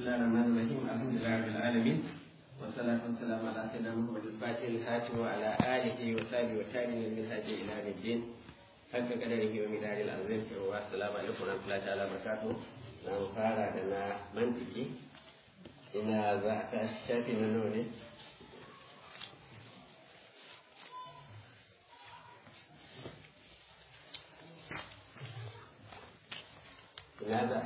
الله الرحمن الرحيم الحمد لله رب العالمين والصلاة والسلام على سيدنا محمد الفاتح الخاتم وعلى آله وصحبه والتابعين من هدي إلى يوم الدين حق قدره ومدار العظيم والسلام عليكم ورحمة الله تعالى وبركاته. نعم فارا دنا منطقي إن ذات الشافي نوني ماذا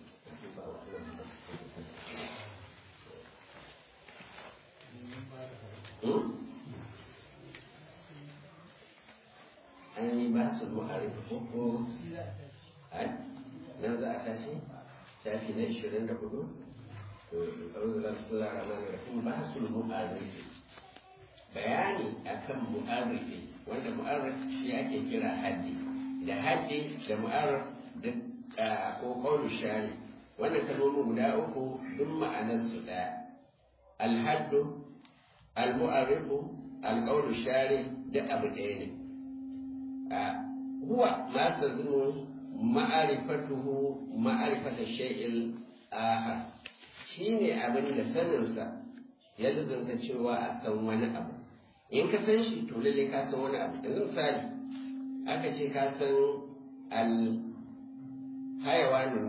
an yi ba su buhari ko nan za a tashi shafi na 24 to ƙaruzular sura ramar rahim ba su buhari bayani akan mu'arrifi wanda mu'arrif shi ake kira haddi da haddi da mu'arrif duk ko qawlu shari wannan kalmomin guda uku duk ma'anar su ɗaya alhaddu almu'arrifu alqawlu shari duk abu ɗaya ne huwa ma tazimu ma'arifatuhu ma'arifata shay'il ahad shine abin da saninsa ya lizanta cewa a san wani abu in ka san shi to lalle ka san wani abu yanzu misali aka ce ka san hayawanun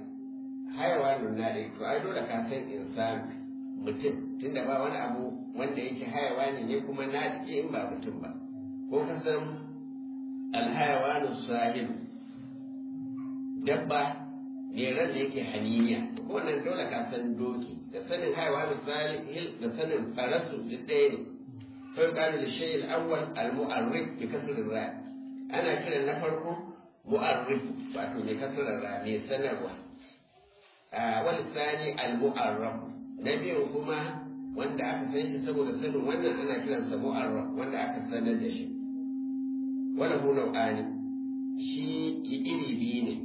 naɗi to ai dole ka san insan mutum tunda ba wani abu wanda yake hayawani ne kuma naɗi in ba mutum ba ko ka san alhayawanun sahilu dabba ne ran da yake haniniya ko wannan dole ka san doki da sanin hayawanun sahil da sanin farasu duk ɗaya ne fa yuqalu li shay'il awwal al mu'arrif bi kasr ra ana kiran na farko mu'arrif wato mai kasar ra mai sanarwa wal sani al mu'arraf na biyu kuma wanda aka san shi saboda sanin wannan ana kiransa mu'arraf wanda aka sanar da shi wala hu nau'ani shi iri biyu ne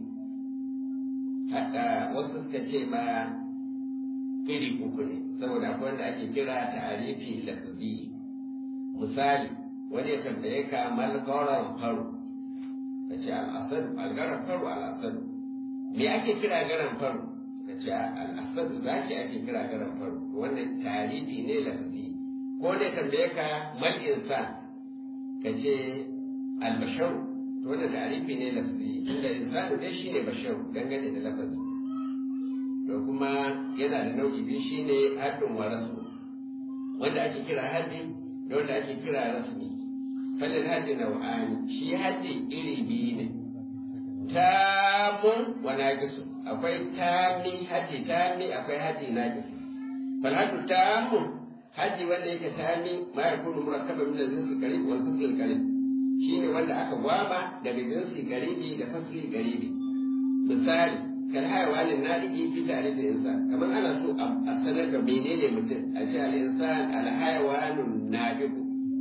wasu suka ce ma iri uku ne saboda akwai wanda ake kira ta'arifi lafzi misali wani ya tambaye ka mal garan faru ka ce al'asadu algaran faru al'asadu me ake kira garan faru ka ce al'asadu zaki ake kira garan faru wannan tarihi ne lafzi ko ne tambaye ka mal insan ka ce albasharu to wannan tarihi ne lafzi inda insanu dai shine basharu dangane da lafazi to kuma yana da nau'i biyu shine haddun wa rasmu wanda ake kira haddi da wanda ake kira rasmi falil haddi nau'ani shi haddi iri biyu ne tamun wa naqisu akwai tami haddi tami akwai haddi naqis fal haddu tamun haddi wanda yake tami ma yakunu murakkaban min al-jinsi qarib wal fasl qarib shine wanda aka gwama daga jinsi qaribi da fasli qaribi misali kal hayawanin nadigi fi ta'rif al-insan kamar ana so a sanar da menene mutum a ce al-insan al-hayawanun nadigu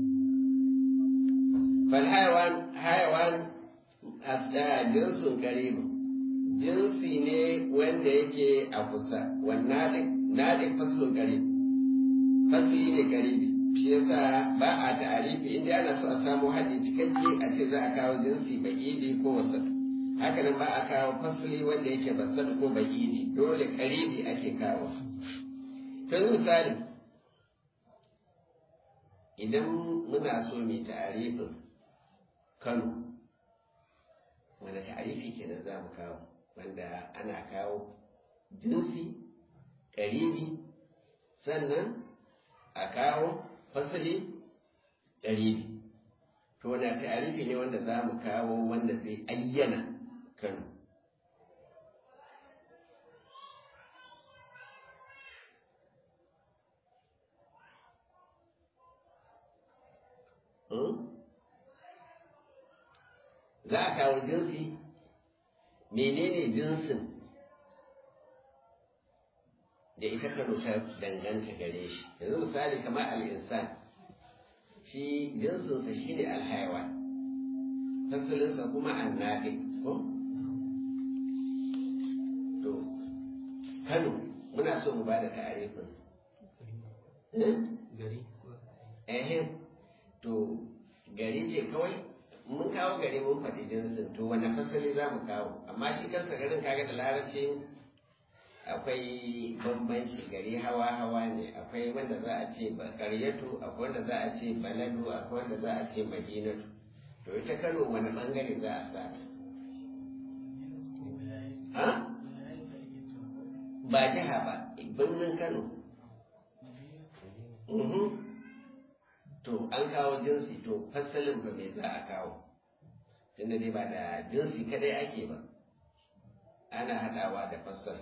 fal hayawan jinsun qaribi jinsi ne wanda yake a kusa wannan nadik faslun qarib fasli ne qaribi shi yasa ba a ta'arifi inda ana so a samu haɗi cikakke a ce za a kawo jinsi ba'idi ko wasat haka nan ba a kawo fasli wanda yake basat ko ba'idi dole qaribi ake kawo to misali idan muna so mu ta'arifin Kano wanda ta'arifi kenan za mu kawo wanda ana kawo jinsi qaribi sannan a kawo fasali ɗaribi to wanda ta'arifi ne wanda za mu kawo wanda zai ayyana Kano za a kawo jinsi menene jinsin da ita Kano ta danganta gare shi yanzu misali kamar al'insan shi jinsinsa shi ne alhaiwa fasalinsa kuma annaɗi ko to Kano muna so mu ba da ta'arifin gari to gari ce kawai mun kawo gari mun faɗi jinsin to wani fasali za mu kawo amma shi kansa garin kaga da larabci akwai bambanci gari hawa ne, akwai wanda za a ce ƙaryatu, akwai wanda za a ce baladu, akwai wanda za a ce madinatu. To ita Kano wani bangare za a sa ta? Ba jiha ba, birnin Kano. To an kawo jinsi, to fasalin ba mai za a kawo, tunda dai ba da jinsi kadai ake ba, ana haɗawa da fasal.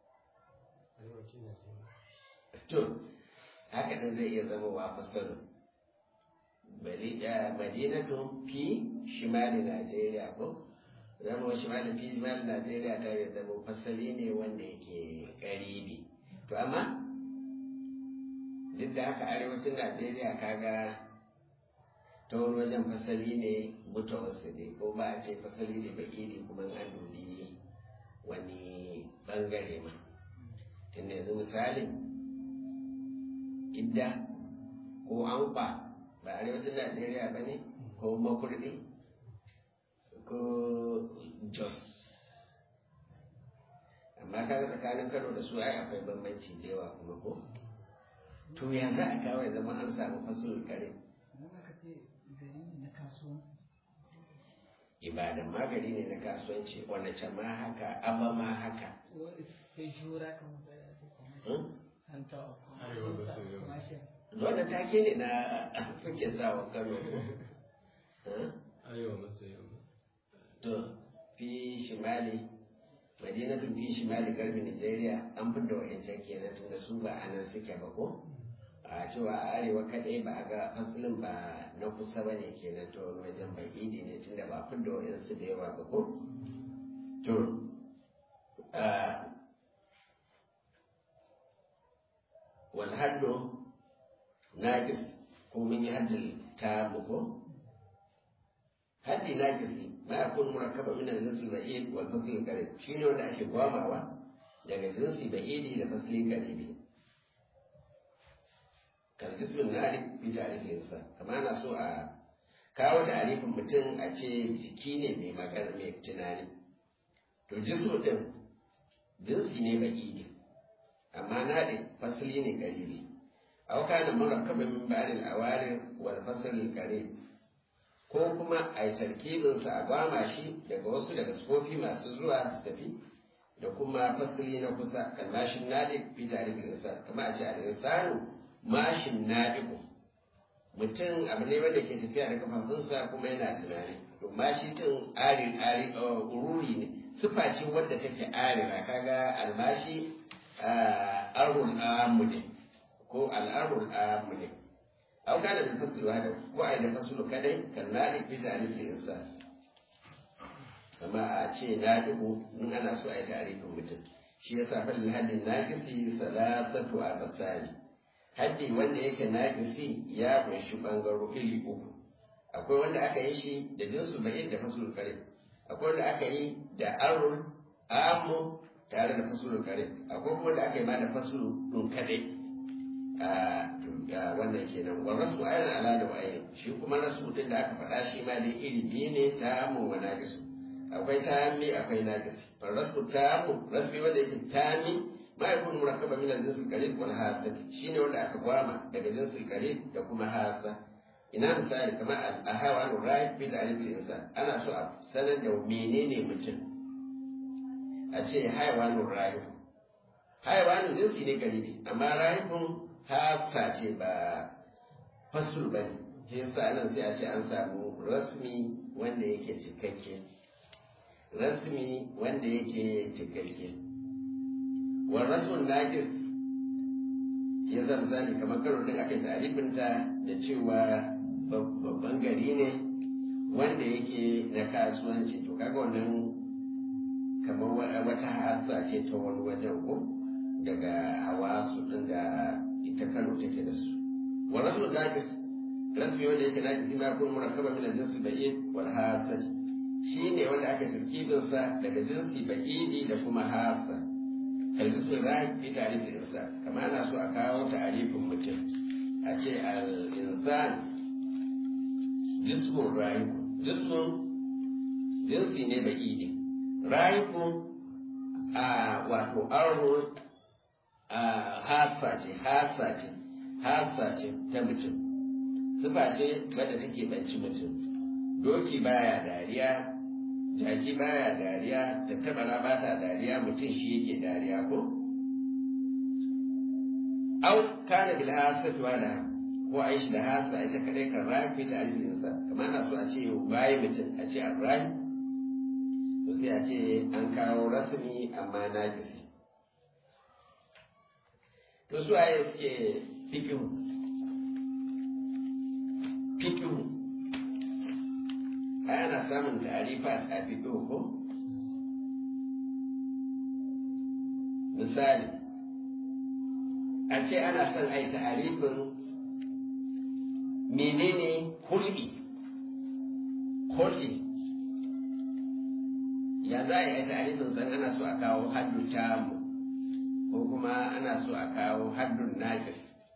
To haka ɗin zai iya zama wa fasalin. Madinatu fi shimali Najeriya ko? Zama wa shimali fi shimali Najeriya ta yi zama fasali ne wanda yake ƙaribi. To amma duk da haka arewacin Najeriya kaga ta wani wajen fasali ne mutawassili ko ba a ce fasali ne baƙi kuma an dubi wani bangare ma. Tunda yanzu misalin idda ko anfa ba arewacin Najeriya ba ne, ko makurdi ko Jos. Amma kaga tsakanin Kano da su ai akwai bambanci da yawa kuma ko? To ya za a kawo ya zama an samu fasulun kare? Ibadan ma gari ne na kasuwanci, wanda can ma haka, abba ma haka. Wannan take ne na suke sawa Kano ko? To, fi shimali, madinatun fi shimali garbi Nigeria an fi da wa'yancan kenan tunda su ba a nan suke ba ko? A cewa a arewa kaɗai ba a ga fasilin ba na kusa ba ne kenan ta wani wajen baƙidi ne tunda ba fi da wa'yansu da yawa ba ko? To, walhaddo naqis ko mun yi haddin ta ko haddi naqisi ma yakun murakkaba min al-jins al-ba'id wal fasl al-qarib shine wanda ake gwamawa daga jinsi ba'idi da fasli qaribi kan jismin nari bi ta'rifin sa kamar na so a kawo ta'rifin mutum a ce jiki ne mai magana mai tunani to jismu din jinsi ne ba'idi amma nadi fasli ne qaribi aw kana murakkaba min ba'd al-awarir wal fasl al-qarib ko kuma a yi tarkibinsa a gwama shi daga wasu daga sufofi masu zuwa su tafi da kuma fasili na kusa kan mashin naɗi fi tarifin insan kama a ce al'insanu mashin naɗiku mutum abu ne wanda ke tafiya da kafafunsa kuma yana tunani to mashi din ururi ne sifa ce wadda take arira kaga almashi arul amu ne ko al'arul amu ne أو كان بالفصل هذا وعند فصل كذا كان نادي في تعريف الإنسان كما أشي نادي من أنا سوء تعريف مثل شيء سافر الهدي الناقصي ثلاثة أقسام هدي وند يك ناقصي يا من شو بانغرو إلي أبو أقول وند أكيشي ده جنس بعيد ده فصل الكريم أقول وند أكيي ده أرون أمو tare da fasulun kare akwai kuma da aka yi ma da fasulun ɗin kaɗai wannan kenan wa rasu ayyana ala da wa'ayi shi kuma rasu din da aka faɗa shi ma dai iri biyu ne ta mun wa naqisu akwai tammi akwai naqisi fa rasu tamu rasu wanda yake tammi ma yakun murakkaba min al-jinsil qarib wal hasati shine wanda aka gwama daga jinsil qarib da kuma hasa ina misali kamar al-hawa al-raib bi ta'rif al-insan ana so a sanar da menene mutum a ce hayawanun raib hayawanun jinsi ne garibi amma raibun hasa ce ba fasul ba ne shi yasa nan sai a ce an samu rasmi wanda yake cikakke wa rasmun naqis ya zama misali kamar karo din aka yi ta'arifinta da cewa babban gari ne wanda yake na kasuwanci to kaga wannan kamar wata hasa ce ta wani wajen ko daga hawasu din da ita Kano take da su wa rasul naqis rasmi wanda yake naqisi ma kun murakkaba min al-jins ba'id wal hasad shine wanda aka tarkibin sa daga jinsi ba'idi da kuma hasa al-jism rahib fi ta'rif al-insan kamar ana so a kawo ta'rifin mutum a ce al-insan jismun rahib jismun jinsi ne ba'idi rahibun wato arru hassa ce ta mutum, sifa ce wadda take banci mutum. Doki baya dariya, jaki baya dariya, tattabara ba ta dariya, mutum shi yake dariya ko? Au kana bil hasatu wala ko aishi da hasa ita kadai kan rafi ta alfinsa, kamar na so a ce bayi mutum a ce arrahi, to sai a ce an kawo rasmi amma najisi. To su aye suke fikihu ana samun ta'arifa a fikihu ko? Misali, a ce ana son ai ta'arifin menene hul'i ya za a yi ta'arifin san ana so a kawo haddu tamu ko kuma ana so a kawo haddun najis,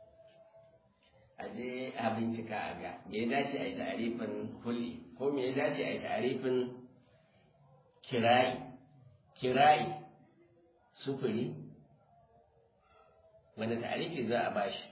a je a bincika a ga me ya dace a yi ta'arifin hul'i ko me ya dace a yi ta'arifin kira'i sufuri, wanda ta'arifi za a bashi.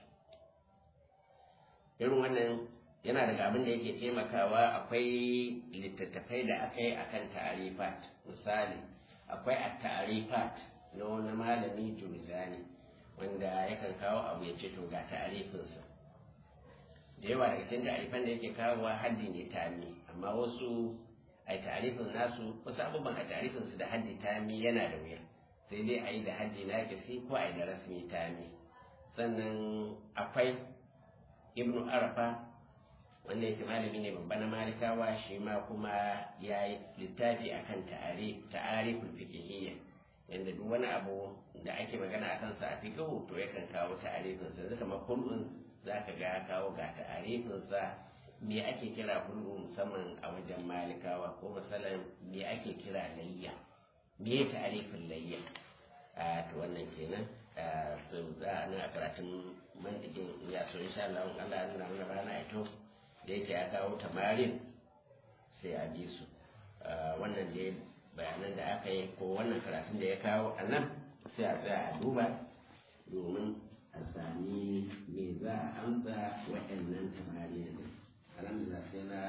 Irin wannan yana daga abin da yake taimakawa. Akwai littattafai da aka yi akan ta'arifat. Misali, akwai at-ta'arifat na wani malami Jurjani wanda yakan kawo abu ya ce to ga ta'arifinsa. Da yawa daga cikin ta'arifan da yake kawowa haddi ne tami, amma wasu a ta'arifin nasu, wasu abubuwan a ta'arifinsu da haddi tami yana da wuya, sai dai a yi da haddi na gasi ko a yi da rasmi tami. Sannan akwai Ibn Arafa wanda yake malami ne babba na Malikawa, shi ma kuma ya yi littafi akan ta'ariful fiqhiyya, yanda duk wani abu da ake magana a kansa a fiqhu to yakan kawo ta'arifinsa. Yanzu kamar hulun za ka ga kawo ga ta'arifinsa, me ake kira hulun musamman a wajen Malikawa, ko misalan me ake kira layya, me ta'arifin layya. To wannan kenan to za a nan a karatun mandigin ya so insha Allah Allah ya nuna mana rana ito da yake ya kawo tamarin sai a bi su. Wannan dai bayanan da aka yi ko wannan karatun da ya kawo a nan sai a tsaya a duba domin a sami me za a amsa waɗannan tamarin da alhamdulillah sai na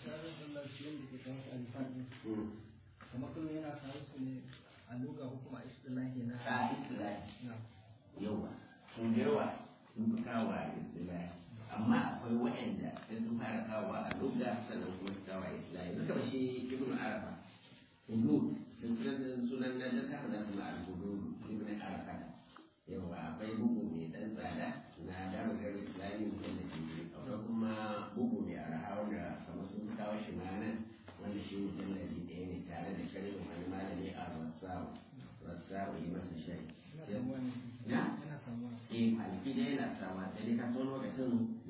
kamar kullum yana kawo su ne a luga ko kuma istilahi na istilahi yawa sun yawa sun fi kawo a istilahi, amma akwai waɗanda sai sun fara kawo a luga sannan kuma su kawo a istilahi. Duka ba shi Ibn Arafa hudud sunan da ta haɗa kuma al-hudud Ibn Arafa. Yawa akwai bugu mai ɗan tsada na damagar islami mutum da ke akwai kuma bugu mai araha wanda kamar sun kawo shi ma nan, wanda shi mujalladi ɗaya ne tare da sharhin wani malami a Rassawu yi masa shari. Na? Maliki dai yana sawa, sai dai ka so lokacin